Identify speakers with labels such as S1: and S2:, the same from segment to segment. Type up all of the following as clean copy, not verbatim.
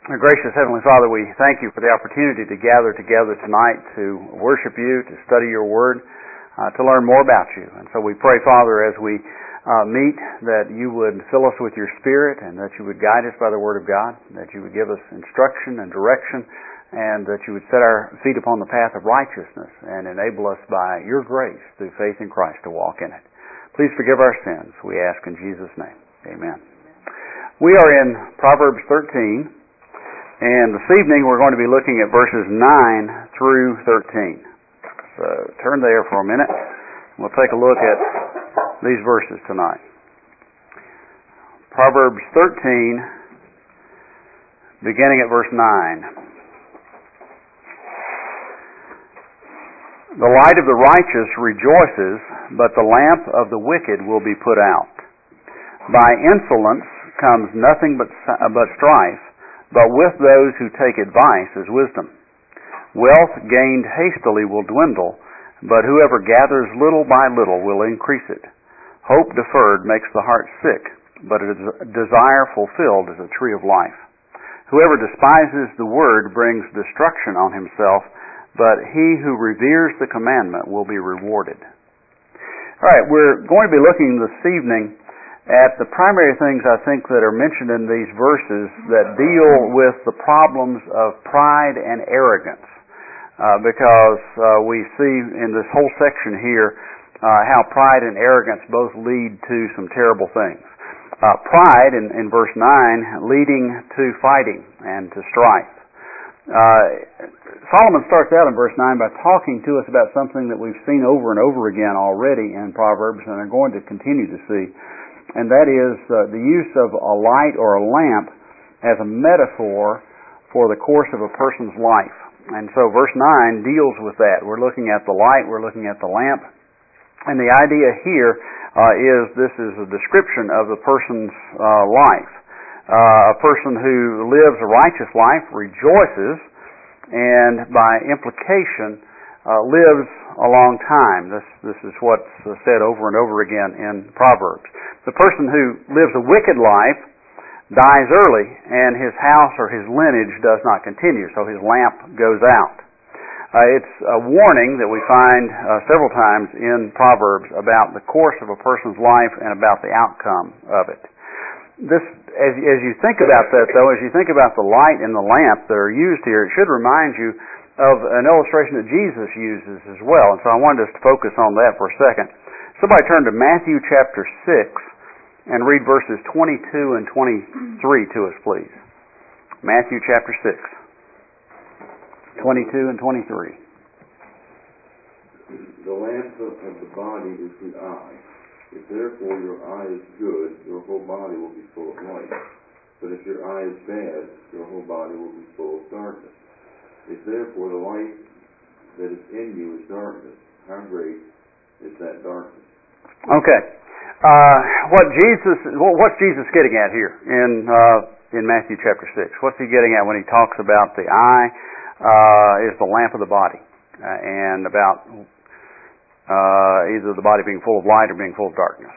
S1: Our gracious Heavenly Father, we thank you for the opportunity to gather together tonight to worship you, to study your Word, to learn more about you. And so we pray, Father, as we meet, that you would fill us with your Spirit and that you would guide us by the Word of God, that you would give us instruction and direction, and that you would set our feet upon the path of righteousness and enable us by your grace through faith in Christ to walk in it. Please forgive our sins, we ask in Jesus' name. Amen. We are in Proverbs 13. And this evening we're going to be looking at verses 9 through 13. So turn there for a minute. We'll take a look at these verses tonight. Proverbs 13, beginning at verse 9. The light of the righteous rejoices, but the lamp of the wicked will be put out. By insolence comes nothing but strife, but with those who take advice is wisdom. Wealth gained hastily will dwindle, but whoever gathers little by little will increase it. Hope deferred makes the heart sick, but a desire fulfilled is a tree of life. Whoever despises the word brings destruction on himself, but he who reveres the commandment will be rewarded. All right, we're going to be looking this evening at the primary things I think that are mentioned in these verses that deal with the problems of pride and arrogance. Because we see in this whole section here how pride and arrogance both lead to some terrible things. Pride, in verse 9, leading to fighting and to strife. Solomon starts out in verse 9 by talking to us about something that we've seen over and over again already in Proverbs and are going to continue to see. And that is the use of a light or a lamp as a metaphor for the course of a person's life. And so verse 9 deals with that. We're looking at the light, we're looking at the lamp. And the idea here is this is a description of the person's life. A person who lives a righteous life rejoices and by implication lives a long time. This is what's said over and over again in Proverbs. The person who lives a wicked life dies early, and his house or his lineage does not continue, so his lamp goes out. It's a warning that we find several times in Proverbs about the course of a person's life and about the outcome of it. This, as you think about that, though, as you think about the light and the lamp that are used here, it should remind you of an illustration that Jesus uses as well. And so I wanted us to focus on that for a second. Somebody turn to Matthew chapter 6 and read verses 22 and 23 to us, please. Matthew chapter 6, 22 and 23.
S2: The lamp of the body is the eye. If therefore your eye is good, your whole body will be full of light. But if your eye is bad, your whole body will be full of darkness. If therefore the light that is in you is darkness, how great is that darkness? Okay.
S1: What's Jesus getting at here in Matthew chapter 6? What's he getting at when he talks about the eye is the lamp of the body and about either the body being full of light or being full of darkness?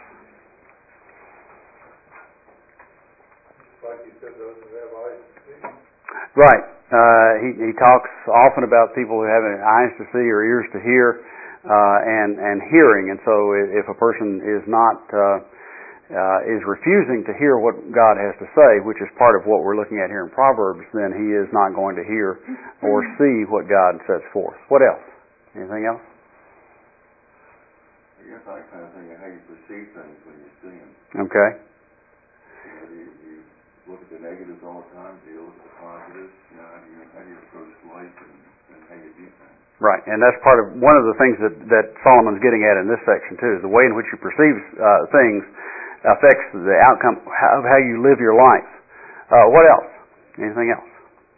S3: Like you said, those who have eyes to see.
S1: Right. He talks often about people who have eyes to see or ears to hear. And hearing, and so if a person is not is refusing to hear what God has to say, which is part of what we're looking at here in Proverbs, then he is not going to hear or see what God sets forth. What else? Anything else?
S2: I guess I kind of think of how you perceive things when you see them.
S1: Okay.
S2: You look at the negatives all the time. Do you look at the positives? How do you approach life and how you do things?
S1: Right, and that's part of one of the things that Solomon's getting at in this section too. Is the way in which you perceive things affects the outcome of how you live your life. What else? Anything else?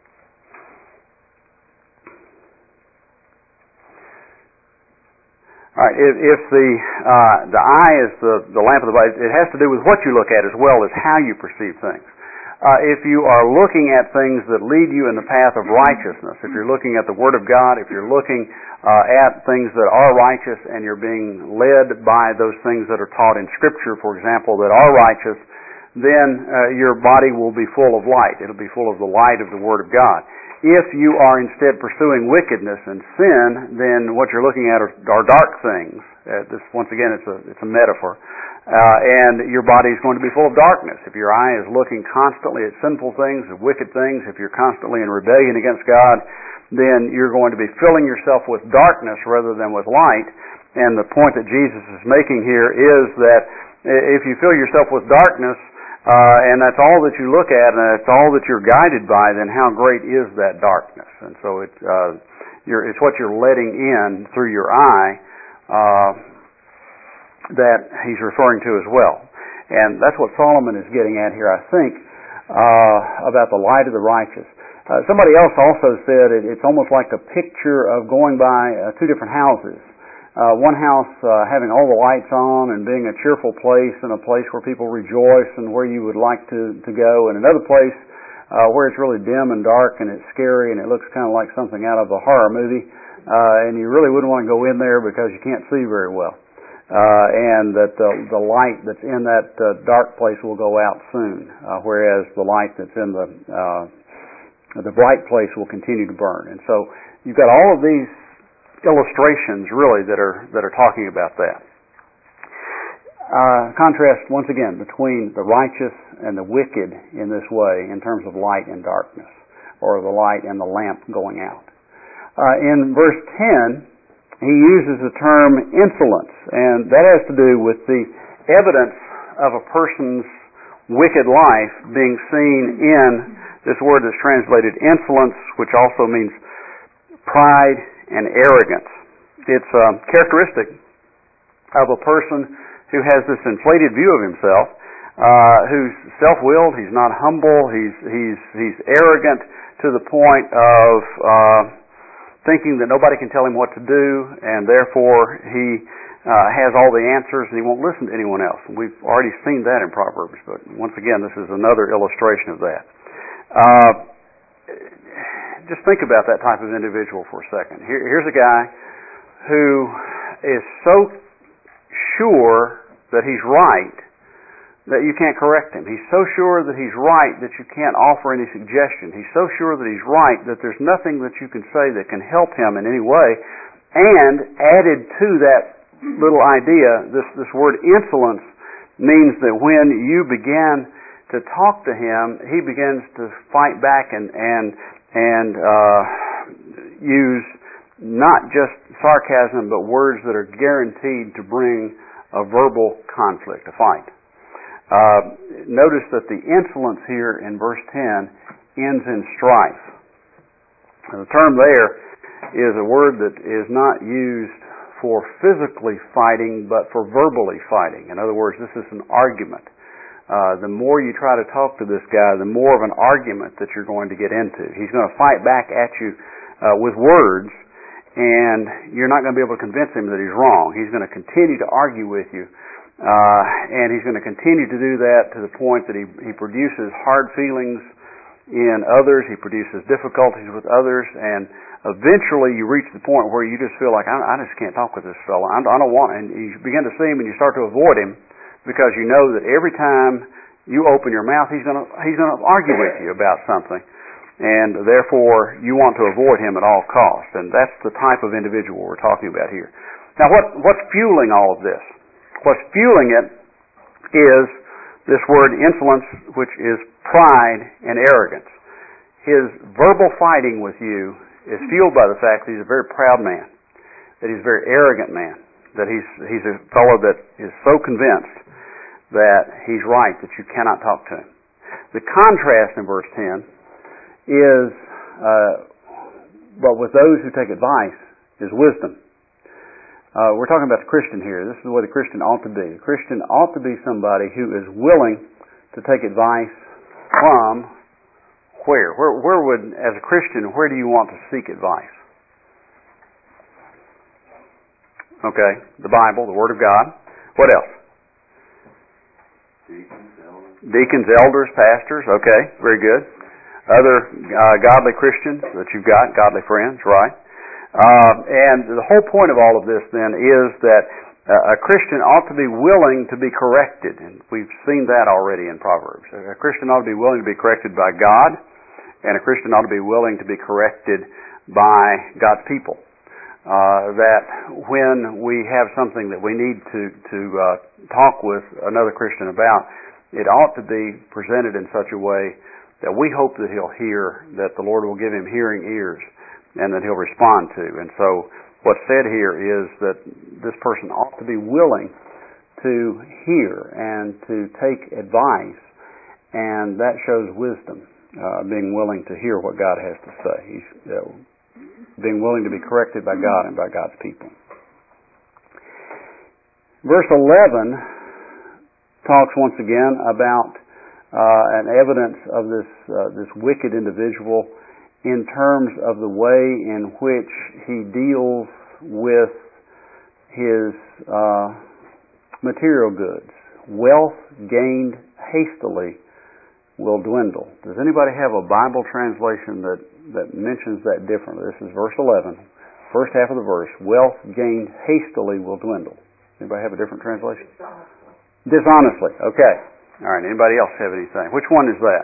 S1: All right. If the eye is the lamp of the body, it has to do with what you look at as well as how you perceive things. If you are looking at things that lead you in the path of righteousness, if you're looking at the Word of God, if you're looking at things that are righteous and you're being led by those things that are taught in Scripture, for example, that are righteous, then your body will be full of light. It'll be full of the light of the Word of God. If you are instead pursuing wickedness and sin, then what you're looking at are dark things. Once again, it's a metaphor. And your body is going to be full of darkness. If your eye is looking constantly at sinful things, at wicked things, if you're constantly in rebellion against God, then you're going to be filling yourself with darkness rather than with light. And the point that Jesus is making here is that if you fill yourself with darkness, and that's all that you look at, and that's all that you're guided by, then how great is that darkness? And so it's what you're letting in through your eye that he's referring to as well. And that's what Solomon is getting at here, I think, about the light of the righteous. Somebody else also said it's almost like a picture of going by two different houses. One house having all the lights on and being a cheerful place and a place where people rejoice and where you would like to go, and another place where it's really dim and dark and it's scary and it looks kind of like something out of a horror movie, and you really wouldn't want to go in there because you can't see very well. And that the light that's in that dark place will go out soon, whereas the light that's in the bright place will continue to burn. And so you've got all of these illustrations really that are talking about that. Contrast once again between the righteous and the wicked in this way in terms of light and darkness, or the light and the lamp going out. In verse 10, he uses the term insolence, and that has to do with the evidence of a person's wicked life being seen in this word that's translated insolence, which also means pride and arrogance. It's a characteristic of a person who has this inflated view of himself, who's self-willed, he's not humble, he's arrogant to the point of thinking that nobody can tell him what to do, and therefore he has all the answers and he won't listen to anyone else. We've already seen that in Proverbs, but once again, this is another illustration of that. Just think about that type of individual for a second. Here's a guy who is so sure that he's right that you can't correct him. He's so sure that he's right that you can't offer any suggestion. He's so sure that he's right that there's nothing that you can say that can help him in any way. And added to that little idea, this word insolence means that when you begin to talk to him, he begins to fight back and use not just sarcasm, but words that are guaranteed to bring a verbal conflict, a fight. Notice that the insolence here in verse 10 ends in strife. And the term there is a word that is not used for physically fighting, but for verbally fighting. In other words, this is an argument. The more you try to talk to this guy, the more of an argument that you're going to get into. He's going to fight back at you with words, and you're not going to be able to convince him that he's wrong. He's going to continue to argue with you. And he's going to continue to do that to the point that he produces hard feelings in others, he produces difficulties with others, and eventually you reach the point where you just feel like, I just can't talk with this fellow. I don't want, and you begin to see him and you start to avoid him because you know that every time you open your mouth, he's going to argue with you about something, and therefore you want to avoid him at all costs. And that's the type of individual we're talking about here. Now, what's fueling all of this? What's fueling it is this word insolence, which is pride and arrogance. His verbal fighting with you is fueled by the fact that he's a very proud man, that he's a very arrogant man, that he's a fellow that is so convinced that he's right that you cannot talk to him. The contrast in verse 10 is, but with those who take advice is wisdom. We're talking about the Christian here. This is the way the Christian ought to be. The Christian ought to be somebody who is willing to take advice from where? Where would, as a Christian, where do you want to seek advice? Okay, the Bible, the Word of God. What else? Deacons, elders, pastors. Okay, very good. Other godly Christians that you've got, godly friends, right? And the whole point of all of this then is that A Christian ought to be willing to be corrected, and we've seen that already in Proverbs. A Christian ought to be willing to be corrected by God, and a Christian ought to be willing to be corrected by God's people. That when we have something that we need to talk with another Christian about, it ought to be presented in such a way that we hope that he'll hear, that the Lord will give him hearing ears, and that he'll respond to. And so what's said here is that this person ought to be willing to hear and to take advice, and that shows wisdom, being willing to hear what God has to say. He's being willing to be corrected by God and by God's people. Verse 11 talks once again about an evidence of this wicked individual in terms of the way in which he deals with his material goods. Wealth gained hastily will dwindle. Does anybody have a Bible translation that mentions that differently? This is verse 11, first half of the verse. Wealth gained hastily will dwindle. Anybody have a different translation? Dishonestly. Okay. All right. Anybody else have anything? Which one is that?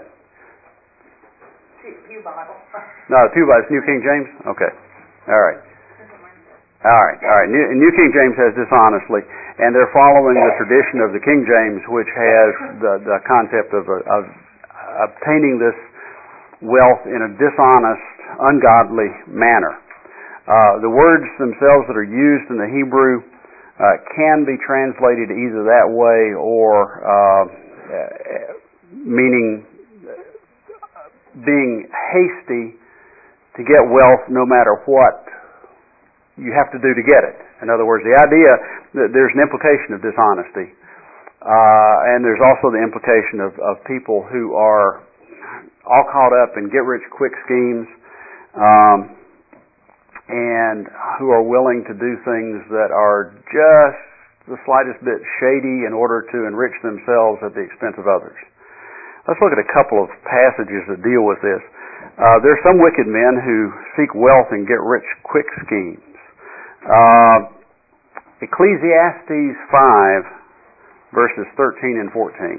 S4: Pew Bible.
S1: No, Pew Bible. It's New King James? Okay. All right. All right. New King James has dishonestly, and they're following the tradition of the King James, which has the concept of obtaining this wealth in a dishonest, ungodly manner. The words themselves that are used in the Hebrew can be translated either that way or meaning being hasty to get wealth no matter what you have to do to get it. In other words, the idea that there's an implication of dishonesty, and there's also the implication of people who are all caught up in get-rich-quick schemes, and who are willing to do things that are just the slightest bit shady in order to enrich themselves at the expense of others. Let's look at a couple of passages that deal with this. There are some wicked men who seek wealth and get-rich-quick schemes. Ecclesiastes 5, verses 13 and 14.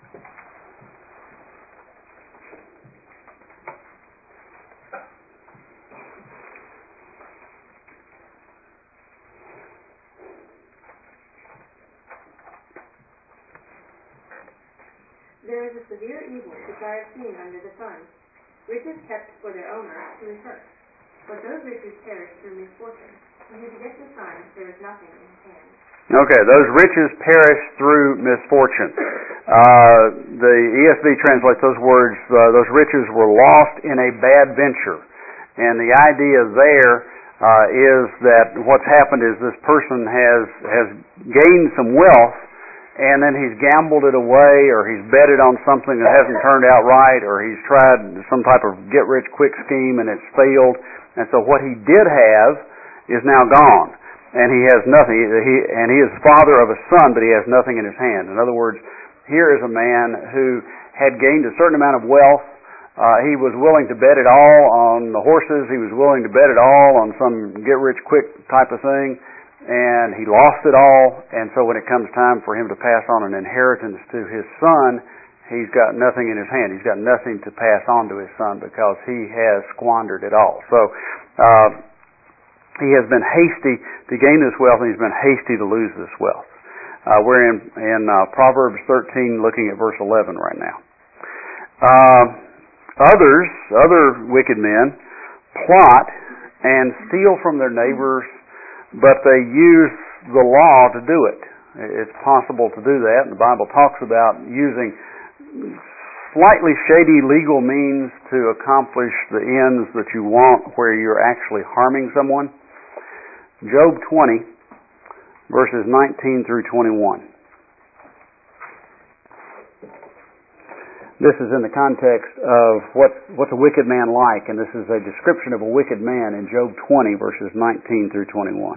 S5: There is a severe evil which I have seen under the sun, riches kept for their owners to research. But those riches perish through misfortune, and who begets the son, there is nothing in his hand.
S1: Okay, those riches perish through misfortune. The ESV translates those words, those riches were lost in a bad venture. And the idea there is that what's happened is this person has gained some wealth, and then he's gambled it away, or he's betted on something that hasn't turned out right, or he's tried some type of get-rich-quick scheme and it's failed. And so what he did have is now gone, and he has nothing. He is father of a son, but he has nothing in his hand. In other words, here is a man who had gained a certain amount of wealth. He was willing to bet it all on the horses. He was willing to bet it all on some get-rich-quick type of thing. And he lost it all, and so when it comes time for him to pass on an inheritance to his son, he's got nothing in his hand. He's got nothing to pass on to his son because he has squandered it all. So he has been hasty to gain this wealth, and he's been hasty to lose this wealth. We're in Proverbs 13, looking at verse 11 right now. Other wicked men plot and steal from their neighbors, but they use the law to do it. It's possible to do that, and the Bible talks about using slightly shady legal means to accomplish the ends that you want where you're actually harming someone. Job 20, verses 19 through 21. This is in the context of what's a wicked man like, and this is a description of a wicked man in Job 20, verses 19 through 21.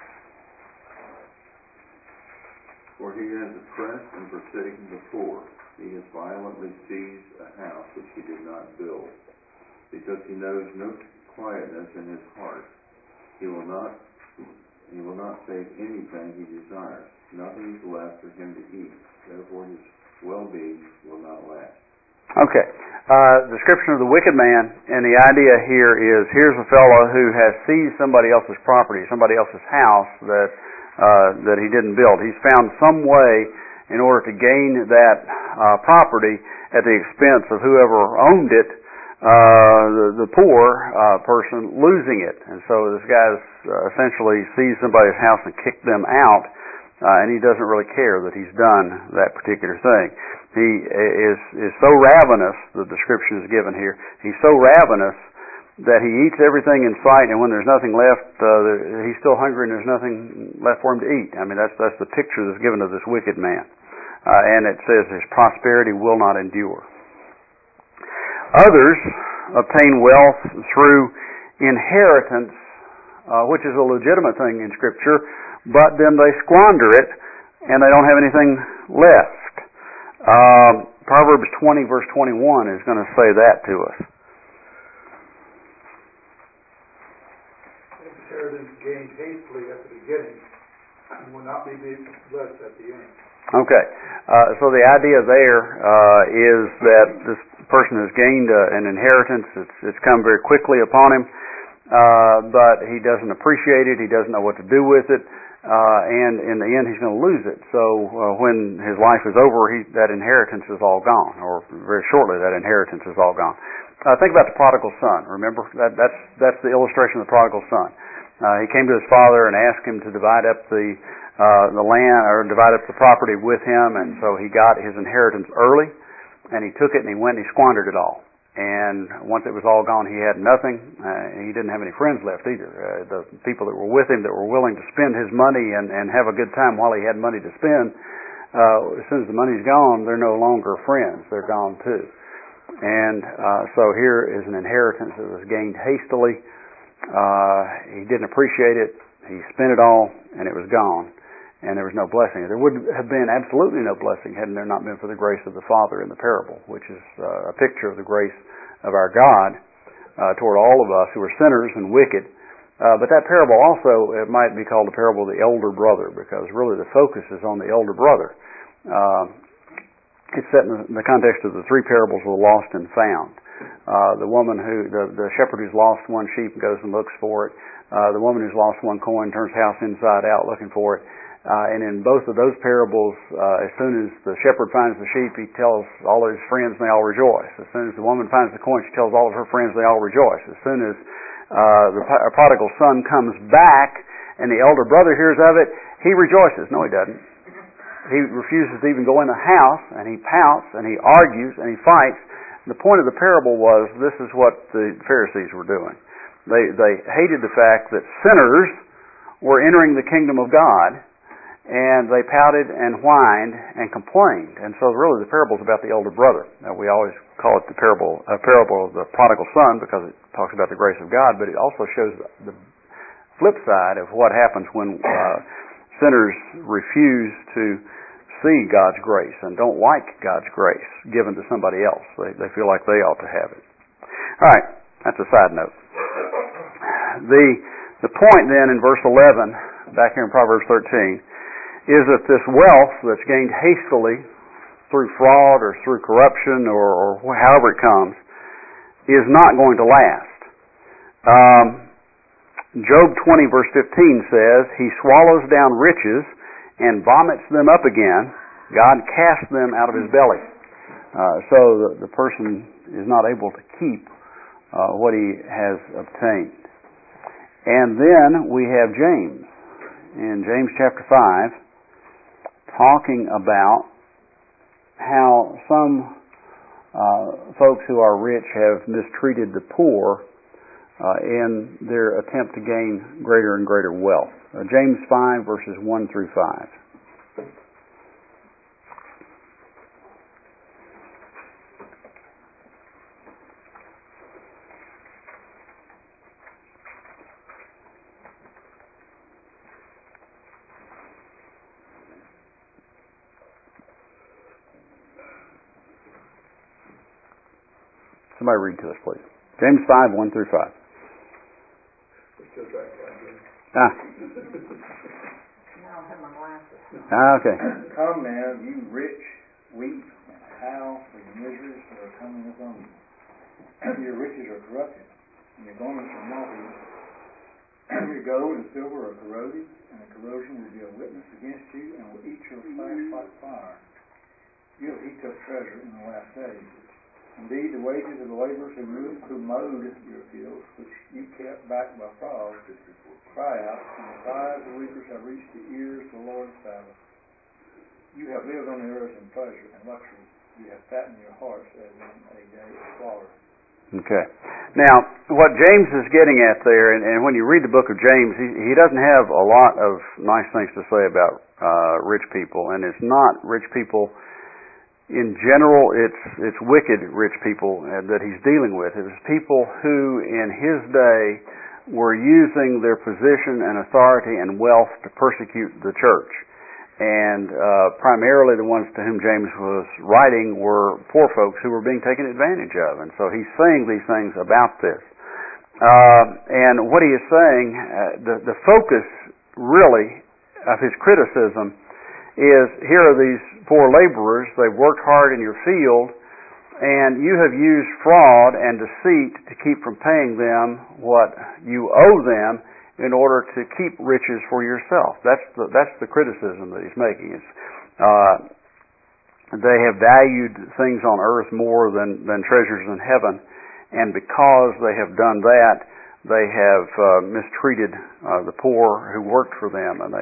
S2: For he has oppressed and forsaken the poor, He has violently seized a house which he did not build. Because he knows no quietness in his heart, he will not save anything he desires. Nothing is left for him to eat. Therefore his well-being will not last.
S1: Okay. Description of the wicked man, and the idea here is, here's a fellow who has seized somebody else's property, somebody else's house that he didn't build. He's found some way in order to gain that property at the expense of whoever owned it, the poor person losing it. And so this guy's essentially seized somebody's house and kicked them out, and he doesn't really care that he's done that particular thing. He is so ravenous, the description is given here, he's so ravenous that he eats everything in sight, and when there's nothing left, he's still hungry and there's nothing left for him to eat. I mean, that's the picture that's given of this wicked man. And it says his prosperity will not endure. Others obtain wealth through inheritance, which is a legitimate thing in Scripture, but then they squander it and they don't have anything left. Proverbs 20 verse 21 is going to say that to us.
S3: Inheritance gained hastily at the beginning will not be blessed at the end.
S1: Okay, so the idea there is that this person has gained an inheritance. It's come very quickly upon him, but he doesn't appreciate it. He doesn't know what to do with it, and in the end he's going to lose it. So when his life is over, that inheritance is all gone, or very shortly that inheritance is all gone. Think about the prodigal son. Remember, that's the illustration of the prodigal son. He came to his father and asked him to divide up the land, or divide up the property with him, and so he got his inheritance early, and he took it and he went and he squandered it all. And once it was all gone, he had nothing. He didn't have any friends left either. The people that were with him that were willing to spend his money and have a good time while he had money to spend, as soon as the money's gone, they're no longer friends. They're gone too. And so here is an inheritance that was gained hastily. He didn't appreciate it. He spent it all, and it was gone. And there was no blessing. There would have been absolutely no blessing had there not been for the grace of the Father in the parable, which is a picture of the grace of our God toward all of us who are sinners and wicked. But that parable also, it might be called the parable of the elder brother, because really the focus is on the elder brother. It's set in the context of the three parables of the lost and found. The woman the shepherd who's lost one sheep and goes and looks for it. The woman who's lost one coin turns house inside out looking for it. And in both of those parables, as soon as the shepherd finds the sheep, he tells all of his friends, and they all rejoice. As soon as the woman finds the coin, she tells all of her friends, they all rejoice. As soon as the prodigal son comes back and the elder brother hears of it, he rejoices. No, he doesn't. He refuses to even go in the house, and he pouts, and he argues, and he fights. The point of the parable was, this is what the Pharisees were doing. They hated the fact that sinners were entering the kingdom of God, and they pouted and whined and complained. And so really the parable is about the elder brother. Now, we always call it a parable of the prodigal son because it talks about the grace of God, but it also shows the flip side of what happens when sinners refuse to see God's grace and don't like God's grace given to somebody else. They feel like they ought to have it. All right, that's a side note. The point then in verse 11, back here in Proverbs 13, is that this wealth that's gained hastily through fraud or through corruption or however it comes is not going to last. Job 20 verse 15 says, he swallows down riches and vomits them up again. God casts them out of his belly. So the person is not able to keep what he has obtained. And then we have James. In James chapter 5, talking about how some folks who are rich have mistreated the poor in their attempt to gain greater and greater wealth. James 5 verses 1 through 5. Somebody read to us, please. James 5, 1 through 5. Okay.
S4: Come now, you rich, weep, and howl for the miseries that are coming upon you. Your riches are corrupted, and your garments are moth-eaten. Your gold and silver are corroded, and the corrosion will be a witness against you, and will eat your flesh like fire. You have heaped up treasure in the last days. Indeed, the wages of the laborers who mowed your fields, which you kept back by frogs, cry out, and the cries of weepers have reached the ears of the Lord of Sabaoth. You have lived on the earth in pleasure and luxury. You have fattened your hearts as in a day of slaughter.
S1: Okay. Now, what James is getting at there, and when you read the book of James, he doesn't have a lot of nice things to say about rich people, and it's not rich people in general, it's wicked rich people that he's dealing with. It was people who, in his day, were using their position and authority and wealth to persecute the church. And primarily the ones to whom James was writing were poor folks who were being taken advantage of. And so he's saying these things about this. And what he is saying, the focus really of his criticism is, here are these poor laborers, they've worked hard in your field, and you have used fraud and deceit to keep from paying them what you owe them in order to keep riches for yourself. That's the criticism that he's making. They have valued things on earth more than treasures in heaven, and because they have done that, they have mistreated the poor who worked for them, and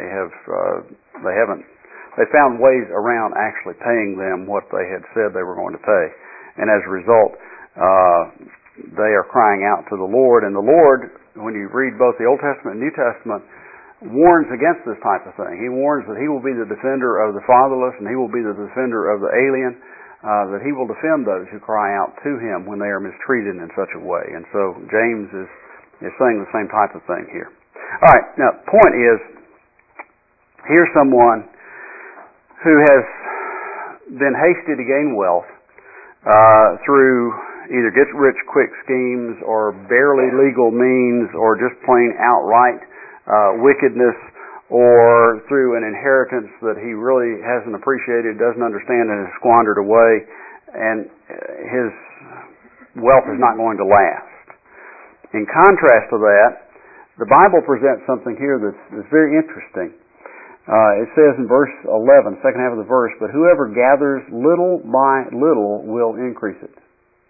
S1: they found ways around actually paying them what they had said they were going to pay. And as a result, they are crying out to the Lord. And the Lord, when you read both the Old Testament and New Testament, warns against this type of thing. He warns that he will be the defender of the fatherless, and he will be the defender of the alien, that he will defend those who cry out to him when they are mistreated in such a way. And so James is saying the same type of thing here. All right, now the point is, here's someone who has been hasty to gain wealth through either get-rich-quick schemes or barely legal means or just plain outright wickedness, or through an inheritance that he really hasn't appreciated, doesn't understand, and has squandered away, and his wealth is not going to last. In contrast to that, the Bible presents something here that's very interesting. It says in verse 11, second half of the verse, but whoever gathers little by little will increase it.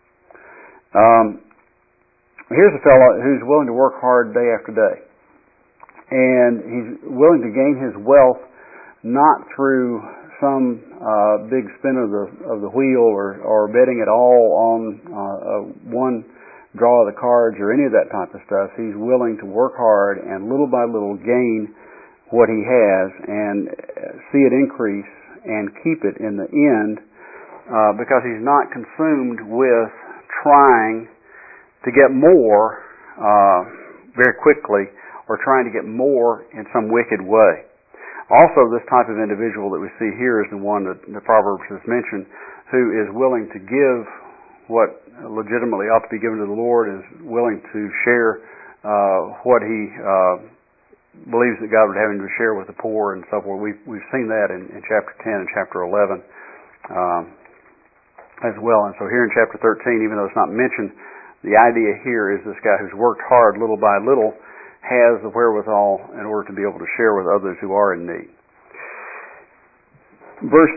S1: Here's a fellow who's willing to work hard day after day. And he's willing to gain his wealth not through some big spin of the wheel or betting it all on one draw of the cards or any of that type of stuff. He's willing to work hard and little by little gain what he has and see it increase and keep it in the end, because he's not consumed with trying to get more very quickly or trying to get more in some wicked way. Also, this type of individual that we see here is the one that the Proverbs has mentioned, who is willing to give what legitimately ought to be given to the Lord, is willing to share what he believes that God would have him to share with the poor and so forth. We've seen that in chapter 10 and chapter 11 as well. And so here in chapter 13, even though it's not mentioned, the idea here is this guy who's worked hard little by little has the wherewithal in order to be able to share with others who are in need. Verse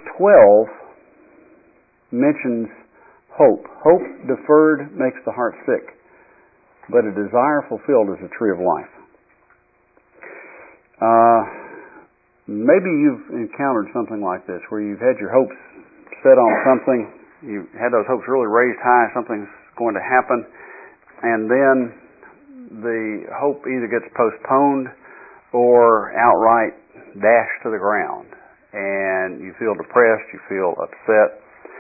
S1: 12 mentions hope. Hope deferred makes the heart sick, but a desire fulfilled is a tree of life. Maybe you've encountered something like this, where you've had your hopes set on something, you had those hopes really raised high, something's going to happen, and then the hope either gets postponed or outright dashed to the ground, and you feel depressed, you feel upset.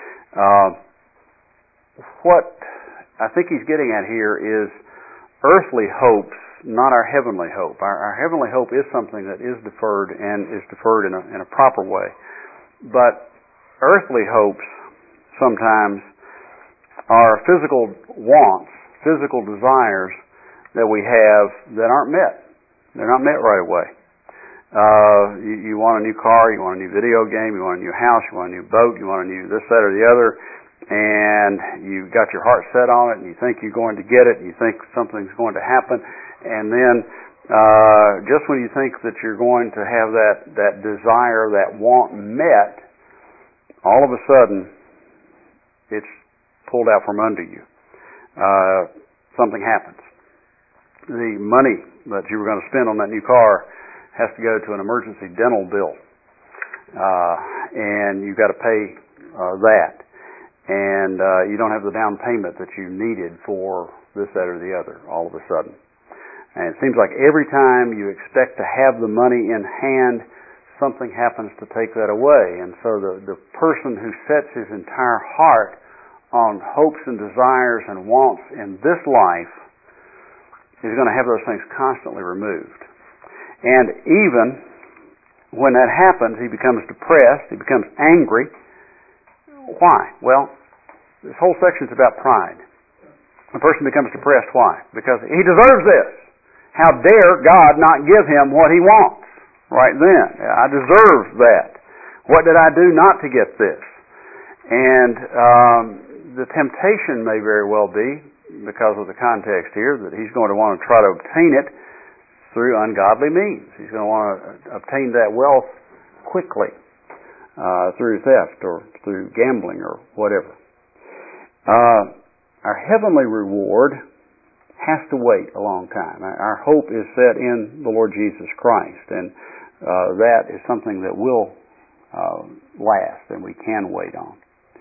S1: What I think he's getting at here is earthly hopes, not our heavenly hope. Our heavenly hope is something that is deferred and is deferred in a proper way. But earthly hopes sometimes are physical wants, physical desires that we have that aren't met. They're not met right away. You want a new car, you want a new video game, you want a new house, you want a new boat, you want a new this, that, or the other, and you've got your heart set on it, and you think you're going to get it, and you think something's going to happen, and then just when you think that you're going to have that desire, that want met, all of a sudden it's pulled out from under you. Something happens. The money that you were going to spend on that new car has to go to an emergency dental bill, and you've got to pay that, and you don't have the down payment that you needed for this, that, or the other all of a sudden. And it seems like every time you expect to have the money in hand, something happens to take that away. And so the person who sets his entire heart on hopes and desires and wants in this life is going to have those things constantly removed. And even when that happens, he becomes depressed, he becomes angry. Why? Well, this whole section is about pride. A person becomes depressed. Why? Because he deserves this. How dare God not give him what he wants right then? I deserve that. What did I do not to get this? And the temptation may very well be, because of the context here, that he's going to want to try to obtain it through ungodly means. He's going to want to obtain that wealth quickly through theft or through gambling or whatever. Our heavenly reward has to wait a long time. Our hope is set in the Lord Jesus Christ, and that is something that will last and we can wait on.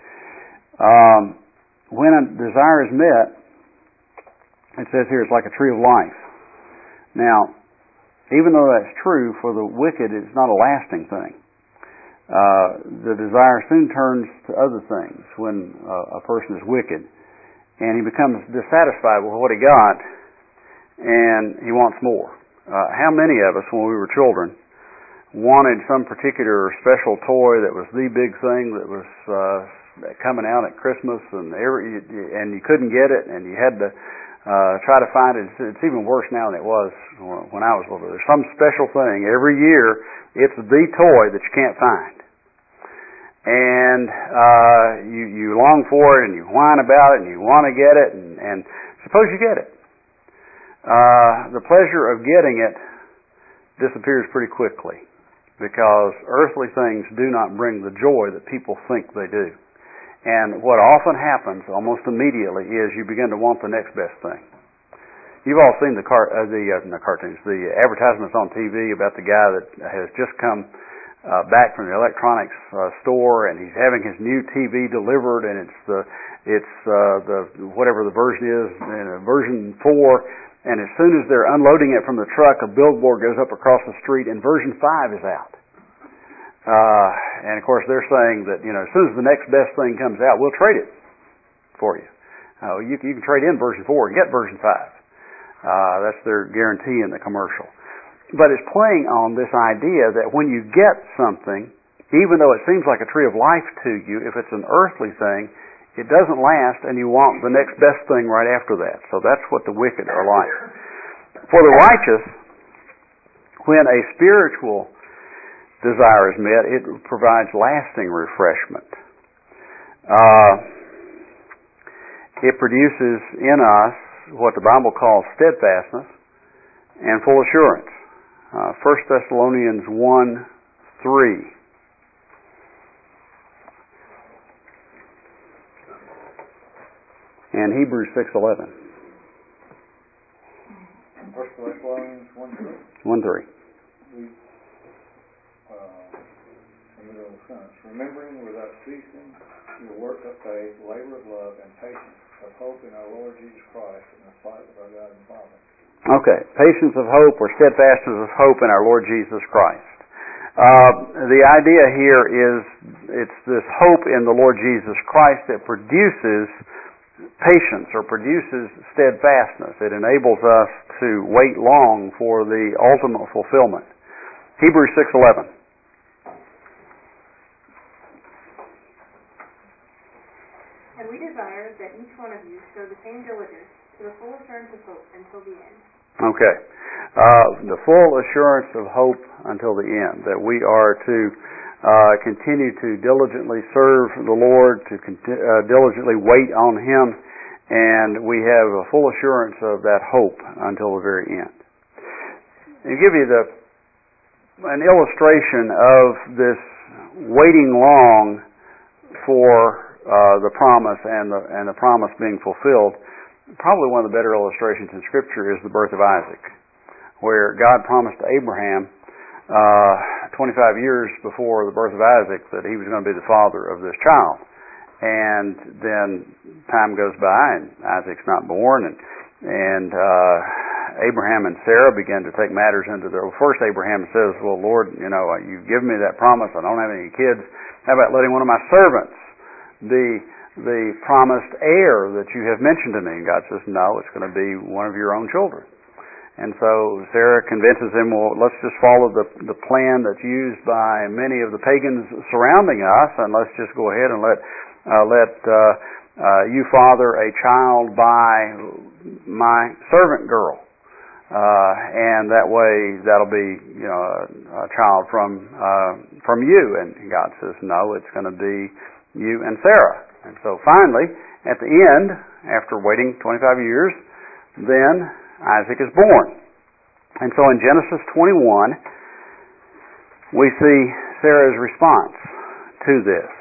S1: When a desire is met, it says here it's like a tree of life. Now, even though that's true, for the wicked it's not a lasting thing. The desire soon turns to other things when a person is wicked, and he becomes dissatisfied with what he got, and he wants more. How many of us, when we were children, wanted some particular special toy that was the big thing that was coming out at Christmas, and you couldn't get it, and you had to try to find it. It's even worse now than it was when I was little. There's some special thing every year. It's the toy that you can't find. And you long for it, and you whine about it, and you want to get it, and suppose you get it. The pleasure of getting it disappears pretty quickly, because earthly things do not bring the joy that people think they do. And what often happens almost immediately is you begin to want the next best thing. You've all seen the cartoons, the advertisements on TV about the guy that has just come back from the electronics store, and he's having his new TV delivered, and it's the whatever the version is, version 4, and as soon as they're unloading it from the truck, a billboard goes up across the street, and version 5 is out. And of course they're saying that, as soon as the next best thing comes out, we'll trade it for you. You can trade in version 4 and get version 5. That's their guarantee in the commercial. But it's playing on this idea that when you get something, even though it seems like a tree of life to you, if it's an earthly thing, it doesn't last, and you want the next best thing right after that. So that's what the wicked are like. For the righteous, when a spiritual desire is met, it provides lasting refreshment. It produces in us what the Bible calls steadfastness and full assurance. 1 Thessalonians 1:3. And Hebrews 6:11.
S4: 1 Thessalonians 1:3.
S1: 1:3.
S4: Remembering without ceasing your work of faith, labor of love, and patience of hope in our Lord Jesus Christ in the sight of our God and Father.
S1: Okay, patience of hope or steadfastness of hope in our Lord Jesus Christ. The idea here is it's this hope in the Lord Jesus Christ that produces patience or produces steadfastness. It enables us to wait long for the ultimate fulfillment. Hebrews 6:11.
S5: And we desire that each one of you show the same diligence to the full assurance of hope until the end.
S1: Okay. The full assurance of hope until the end, that we are to continue to diligently serve the Lord, to diligently wait on Him, and we have a full assurance of that hope until the very end. To give you an illustration of this waiting long for the promise and the promise being fulfilled, probably one of the better illustrations in Scripture is the birth of Isaac, where God promised to Abraham 25 years before the birth of Isaac that he was going to be the father of this child. And then time goes by and Isaac's not born, and Abraham and Sarah begin to take matters into their... First Abraham says, well, Lord, you've given me that promise, I don't have any kids, how about letting one of my servants be the promised heir that you have mentioned to me? And God says, no, it's going to be one of your own children. And so Sarah convinces him, well, let's just follow the plan that's used by many of the pagans surrounding us, and let's just go ahead and let you father a child by my servant girl. And that way that'll be a child from you. And God says, no, it's going to be you and Sarah. And so finally, at the end, after waiting 25 years, then Isaac is born. And so in Genesis 21, we see Sarah's response to this.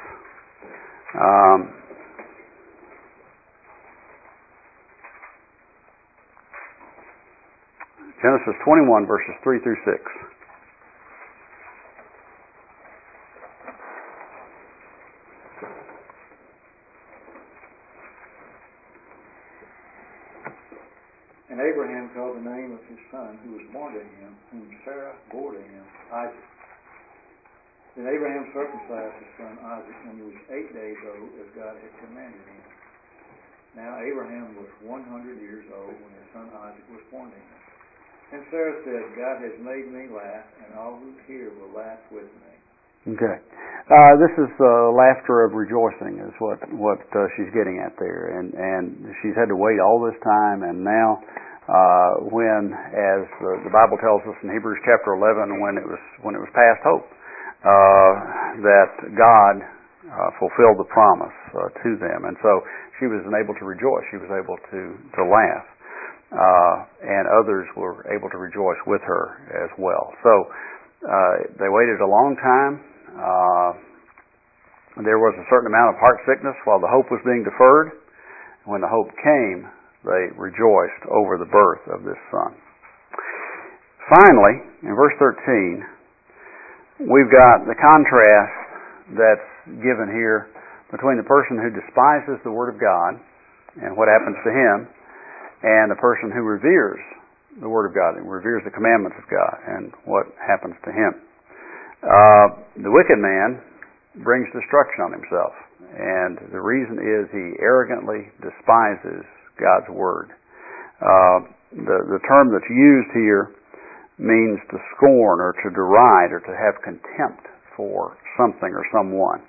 S1: Genesis 21, verses 3 through 6.
S4: And Abraham called the name of his son, who was born to him, whom Sarah bore to him, Isaac. Then Abraham circumcised his son Isaac when he was 8 days old, as God had commanded him. Now Abraham was 100 years old when his son Isaac was born to him. And Sarah said, God has made me laugh, and all who hear will laugh with me.
S1: Okay. This is laughter of rejoicing is what she's getting at there. And she's had to wait all this time, and now when, as the Bible tells us in Hebrews chapter 11, when it was past hope, that God fulfilled the promise to them. And so she was able to rejoice. She was able to laugh. And others were able to rejoice with her as well. So they waited a long time. There was a certain amount of heart sickness while the hope was being deferred. When the hope came, they rejoiced over the birth of this son. Finally, in verse 13, we've got the contrast that's given here between the person who despises the Word of God and what happens to him, and the person who reveres the Word of God and reveres the commandments of God and what happens to him. The wicked man brings destruction on himself, and the reason is he arrogantly despises God's Word. The term that's used here means to scorn or to deride or to have contempt for something or someone.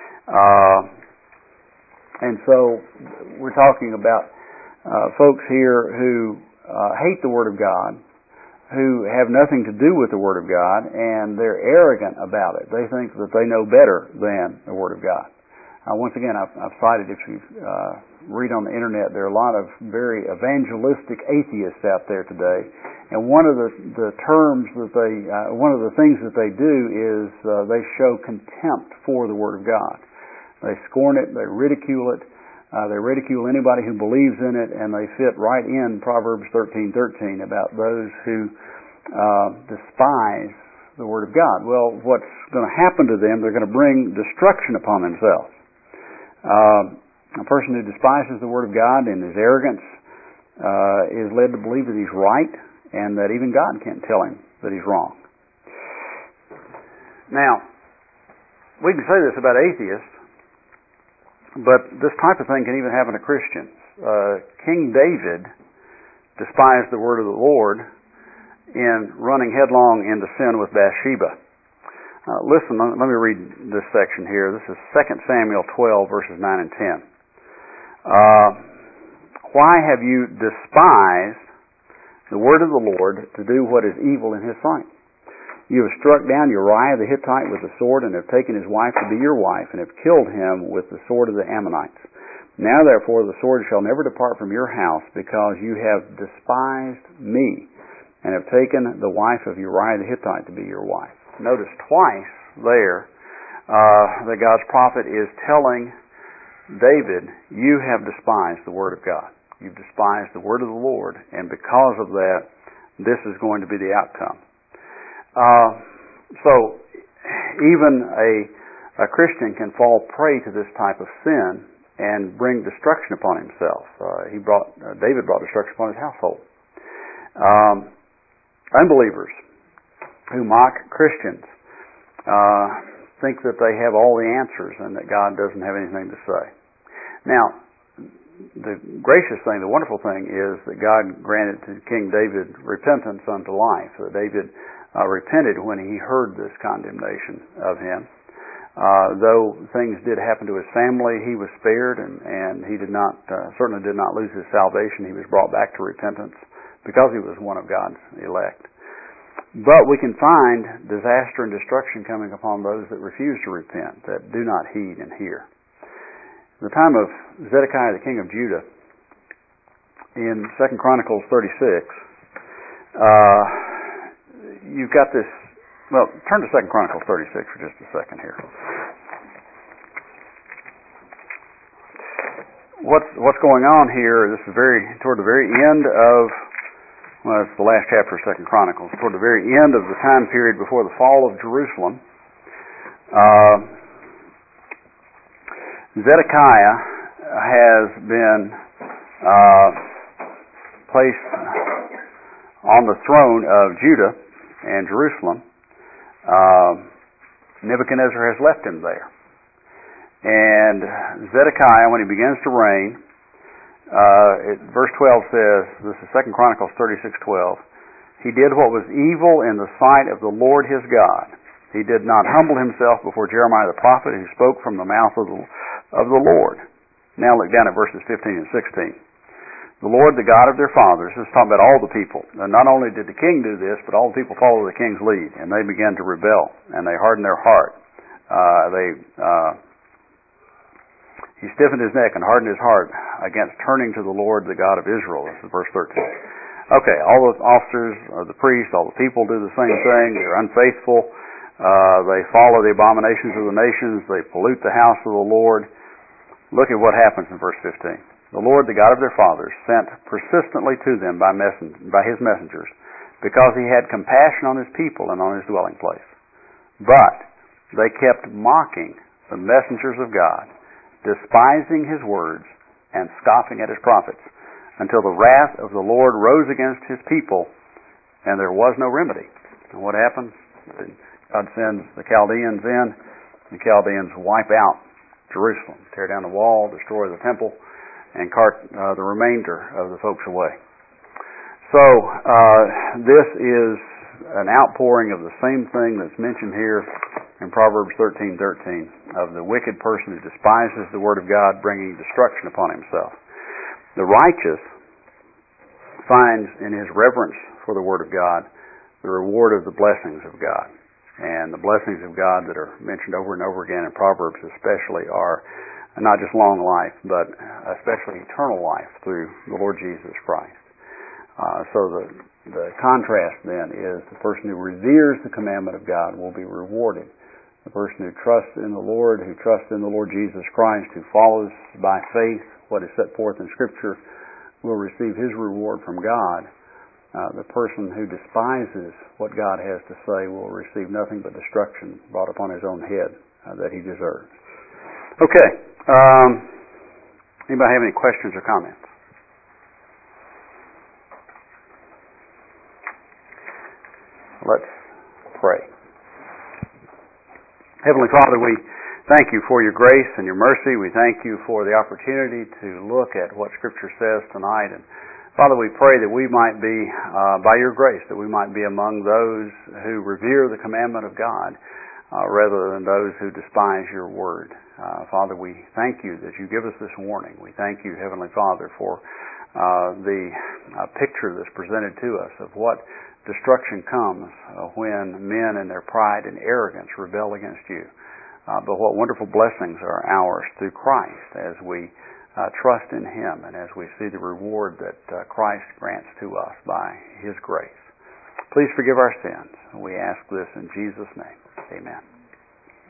S1: And so we're talking about folks here who hate the Word of God, who have nothing to do with the Word of God, and they're arrogant about it. They think that they know better than the Word of God. Once again, I've cited, if you read on the internet, there are a lot of very evangelistic atheists out there today, and one of the terms that one of the things that they do is they show contempt for the Word of God. They scorn it, they ridicule it, they ridicule anybody who believes in it, and they fit right in Proverbs 13:13 about those who despise the Word of God. Well, what's going to happen to them, they're going to bring destruction upon themselves. A person who despises the Word of God in his arrogance is led to believe that he's right and that even God can't tell him that he's wrong. Now, we can say this about atheists, but this type of thing can even happen to Christians. King David despised the word of the Lord in running headlong into sin with Bathsheba. Listen, let me read this section here. This is 2 Samuel 12, verses 9 and 10. Why have you despised the word of the Lord to do what is evil in his sight? You have struck down Uriah the Hittite with the sword, and have taken his wife to be your wife, and have killed him with the sword of the Ammonites. Now therefore the sword shall never depart from your house, because you have despised me, and have taken the wife of Uriah the Hittite to be your wife. Notice twice there that God's prophet is telling David, you have despised the word of God. You've despised the word of the Lord, and because of that, this is going to be the outcome. So even a Christian can fall prey to this type of sin and bring destruction upon himself. David brought destruction upon his household. Unbelievers who mock Christians think that they have all the answers and that God doesn't have anything to say. Now, the gracious thing, the wonderful thing is that God granted to King David repentance unto life. That David repented when he heard this condemnation of him. Though things did happen to his family, he was spared, and he certainly did not lose his salvation. He was brought back to repentance because he was one of God's elect. But we can find disaster and destruction coming upon those that refuse to repent, that do not heed and hear. In the time of Zedekiah, the king of Judah, in 2 Chronicles 36, you've got this. Well, turn to 2 Chronicles 36 for just a second here. What's going on here? This is toward the very end of. Well, it's the last chapter of 2 Chronicles. Toward the very end of the time period before the fall of Jerusalem, Zedekiah has been placed on the throne of Judah and Jerusalem. Nebuchadnezzar has left him there. And Zedekiah, when he begins to reign, verse 12 says, this is 2 Chronicles 36:12, he did what was evil in the sight of the Lord his God. He did not humble himself before Jeremiah the prophet, who spoke from the mouth of the Lord. Now look down at verses 15 and 16. The Lord, the God of their fathers, this is talking about all the people. And not only did the king do this, but all the people followed the king's lead, and they began to rebel, and they hardened their heart. He stiffened his neck and hardened his heart against turning to the Lord, the God of Israel. This is verse 13. Okay, all the officers, the priests, all the people do the same thing. They're unfaithful. They follow the abominations of the nations. They pollute the house of the Lord. Look at what happens in verse 15. The Lord, the God of their fathers, sent persistently to them by his messengers, because he had compassion on his people and on his dwelling place. But they kept mocking the messengers of God, despising his words and scoffing at his prophets, until the wrath of the Lord rose against his people, and there was no remedy. And what happens? God sends the Chaldeans in. The Chaldeans wipe out Jerusalem, tear down the wall, destroy the temple, and cart the remainder of the folks away. So this is an outpouring of the same thing that's mentioned here in Proverbs 13:13, of the wicked person who despises the word of God, bringing destruction upon himself. The righteous finds in his reverence for the word of God the reward of the blessings of God. And the blessings of God that are mentioned over and over again in Proverbs especially are not just long life, but especially eternal life through the Lord Jesus Christ. So the contrast then is the person who reveres the commandment of God will be rewarded. The person who trusts in the Lord, who trusts in the Lord Jesus Christ, who follows by faith what is set forth in Scripture, will receive his reward from God. The person who despises what God has to say will receive nothing but destruction brought upon his own head that he deserves. Okay. Anybody have any questions or comments? Let's pray. Heavenly Father, we thank you for your grace and your mercy. We thank you for the opportunity to look at what Scripture says tonight. And Father, we pray that we might be, by your grace, that we might be among those who revere the commandment of God rather than those who despise your word. Father, we thank you that you give us this warning. We thank you, Heavenly Father, for the picture that's presented to us of what destruction comes when men in their pride and arrogance rebel against you. But what wonderful blessings are ours through Christ as we trust in Him and as we see the reward that Christ grants to us by His grace. Please forgive our sins. We ask this in Jesus' name. Amen.